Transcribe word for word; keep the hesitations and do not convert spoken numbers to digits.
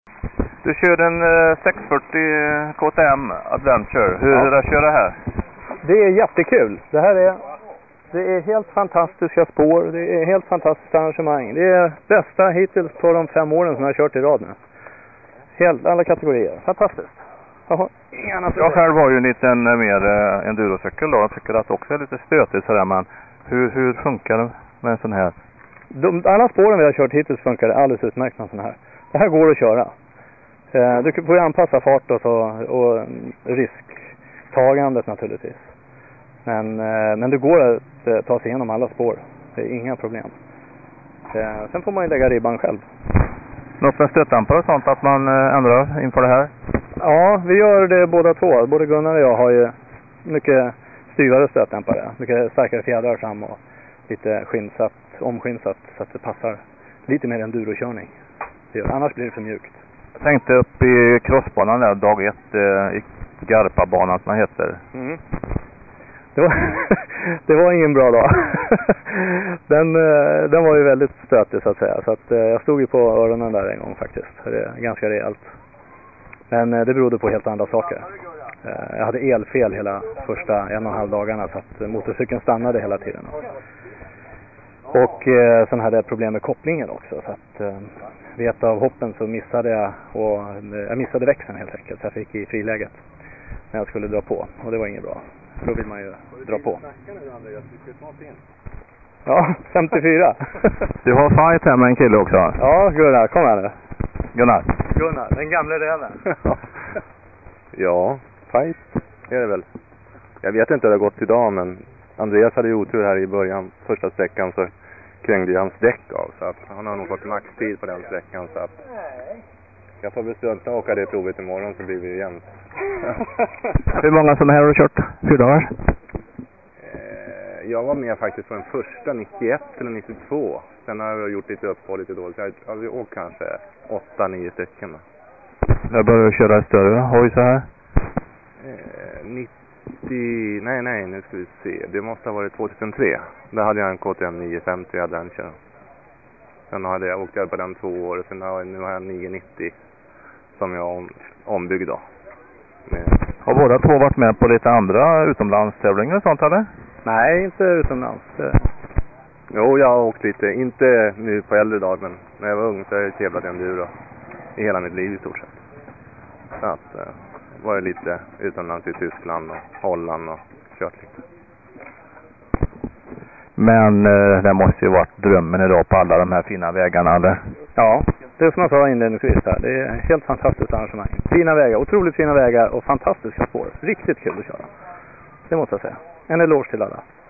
Du kör en eh, sexhundrafyrtio K T M Adventure. Hur Ja. är det att köra här? Det är jättekul. Det här är, det är helt fantastiska spår. Det är helt fantastiskt arrangemang. Det är bästa hittills på de fem åren som jag har kört i rad nu. Helt, alla kategorier. Fantastiskt. Jaha. Jag själv har ju en liten eh, mer eh, endurocykel då. Jag tycker att det också är lite stötigt sådär, men hur, hur funkar det med en sån här? De, alla spåren vi har kört hittills funkar alldeles utmärkt med en sån här. Det här går att köra. Eh, du får ju anpassa fart och, så, och risktagandet naturligtvis. Men, eh, men det går att eh, ta sig igenom alla spår. Det är inga problem. Eh, sen får man ju lägga ribban själv. Något med stötdämpare och sånt att man eh, ändrar inför det här? Ja, vi gör det båda två. Både Gunnar och jag har ju mycket styvare stötdämpare. Mycket starkare fjädrar fram och lite skinnsatt, omskinnsatt så att det passar lite mer endurokörning. Annars blir det för mjukt. Jag tänkte upp i crossbanan där, dag ett, eh, i Garpabanan som den heter. Mm. Det var, det var ingen bra dag. Den, eh, den var ju väldigt stötig så att säga. Så att, eh, jag stod ju på öronen där en gång faktiskt. Det är ganska rejält. Men eh, det berodde på helt andra saker. Eh, jag hade elfel hela första en och en halv dagarna så att motorcykeln stannade hela tiden. Och eh, sen hade jag problem med kopplingen också. Så att eh, vid ett av hoppen så missade jag, och, eh, jag missade växeln helt enkelt. Så jag fick i friläget när jag skulle dra på. Och det var inget bra. Då vill man ju dra på. Ja, femtiofyra. Du har fight här med en kille också. Ja, Gunnar, kom här nu. Gunnar. Gunnar, den gamla räven. Ja, fight är det väl. Jag vet inte hur det har gått idag, men Andreas hade ju otur här i början. Första sträckan så krängde ju hans däck av. Så att han har nog fått maxtid på den sträckan. Så att jag får väl strunta och åka det provet imorgon så blir vi jämnt. Hur många som är här har kört? Fyra dagar? Eh, jag var med faktiskt på den första nittioett eller nittiotvå. Sen har jag gjort lite uppehåll lite dåligt. Så jag har åkt kanske åtta nio stycken. Jag började köra större hoj så här. Eh, nittio, nej nej nu ska vi se. Det måste ha varit tjugohundratre. Där hade jag en K T M niohundrafemtio Adventure. Sen hade jag åkt på den två år och sen har, nu har jag niohundranittio som jag om, ombyggd då. Med... Har båda två varit med på lite andra utomlandstävlingar och sånt eller? Nej, inte utomlands. Jo, jag har åkt lite. Inte nu på äldre dag, men när jag var ung så har jag tävlat enduro i hela mitt liv i stort sett. Så att eh, var jag lite utomlands i Tyskland och Holland och kört lite. Men eh, det måste ju varit drömmen idag på alla de här fina vägarna eller? Ja, det är som jag sa inledningsvis här. Det är helt fantastiskt arrangemang. Fina vägar, otroligt fina vägar och fantastiska spår. Riktigt kul att köra. Det måste jag säga. En eloge till alla.